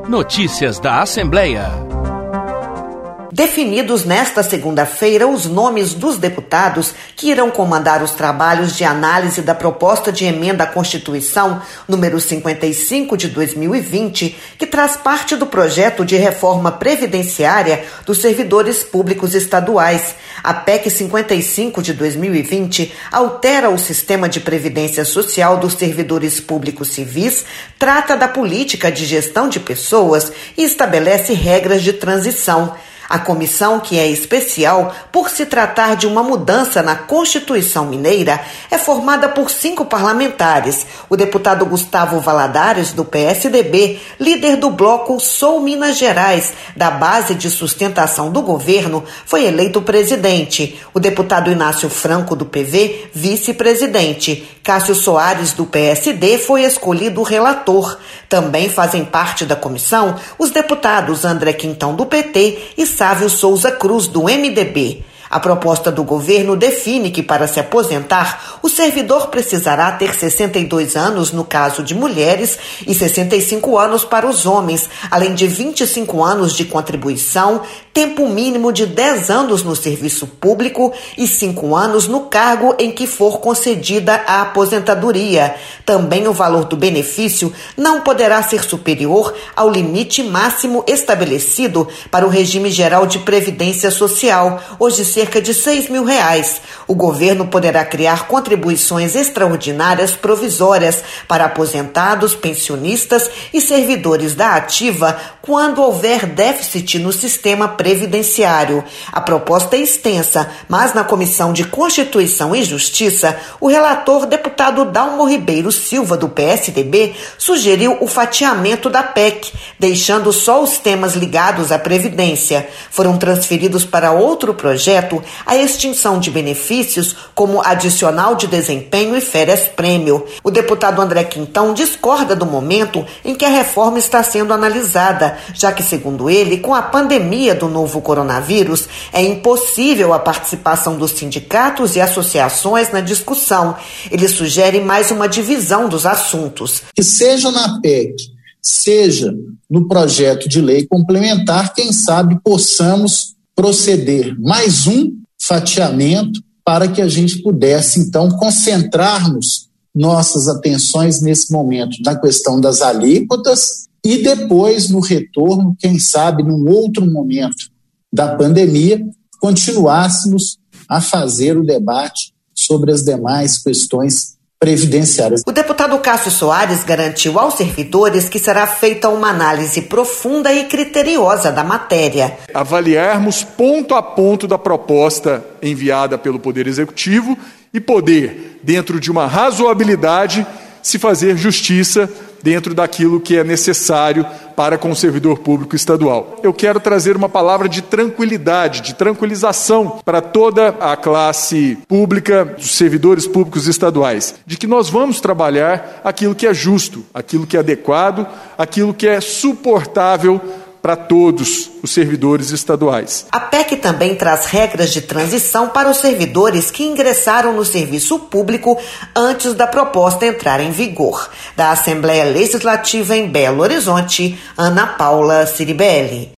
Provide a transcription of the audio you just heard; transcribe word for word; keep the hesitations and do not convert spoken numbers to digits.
Notícias da Assembleia. Definidos nesta segunda-feira os nomes dos deputados que irão comandar os trabalhos de análise da proposta de emenda à Constituição número cinquenta e cinco de dois mil e vinte, que traz parte do projeto de reforma previdenciária dos servidores públicos estaduais. A P E C cinquenta e cinco de dois mil e vinte altera o sistema de previdência social dos servidores públicos civis, trata da política de gestão de pessoas e estabelece regras de transição. A comissão, que é especial por se tratar de uma mudança na Constituição Mineira, é formada por cinco parlamentares. O deputado Gustavo Valadares, do P S D B, líder do bloco Sou Minas Gerais, da base de sustentação do governo, foi eleito presidente. O deputado Inácio Franco, do P V, vice-presidente. Cássio Soares, do P S D, foi escolhido relator. Também fazem parte da comissão os deputados André Quintão, do P T, e Sávio Souza Cruz, do M D B. A proposta do governo define que, para se aposentar, o servidor precisará ter sessenta e dois anos no caso de mulheres e sessenta e cinco anos para os homens, além de vinte e cinco anos de contribuição, tempo mínimo de dez anos no serviço público e cinco anos no cargo em que for concedida a aposentadoria. Também o valor do benefício não poderá ser superior ao limite máximo estabelecido para o regime geral de previdência social, hoje cerca de seis mil reais. O governo poderá criar contribuições extraordinárias provisórias para aposentados, pensionistas e servidores da ativa quando houver déficit no sistema previdenciário. A proposta é extensa, mas na Comissão de Constituição e Justiça, o relator deputado Dalmo Ribeiro Silva, do P S D B, sugeriu o fatiamento da P E C, deixando só os temas ligados à Previdência. Foram transferidos para outro projeto a extinção de benefícios como adicional de desempenho e férias-prêmio. O deputado André Quintão discorda do momento em que a reforma está sendo analisada, já que, segundo ele, com a pandemia do novo coronavírus, é impossível a participação dos sindicatos e associações na discussão. Ele sugere mais uma divisão dos assuntos. Que seja na P E C, seja no projeto de lei complementar, quem sabe possamos proceder mais um fatiamento para que a gente pudesse, então, concentrarmos nossas atenções nesse momento na questão das alíquotas e depois, no retorno, quem sabe, num outro momento da pandemia, continuássemos a fazer o debate sobre as demais questões previdenciárias. O deputado Cássio Soares garantiu aos servidores que será feita uma análise profunda e criteriosa da matéria. Avaliarmos ponto a ponto da proposta enviada pelo Poder Executivo e poder, dentro de uma razoabilidade, se fazer justiça dentro daquilo que é necessário para com o servidor público estadual. Eu quero trazer uma palavra de tranquilidade, de tranquilização para toda a classe pública dos servidores públicos estaduais, de que nós vamos trabalhar aquilo que é justo, aquilo que é adequado, aquilo que é suportável para todos os servidores estaduais. A P E C também traz regras de transição para os servidores que ingressaram no serviço público antes da proposta entrar em vigor. Da Assembleia Legislativa em Belo Horizonte, Ana Paula Ciribelli.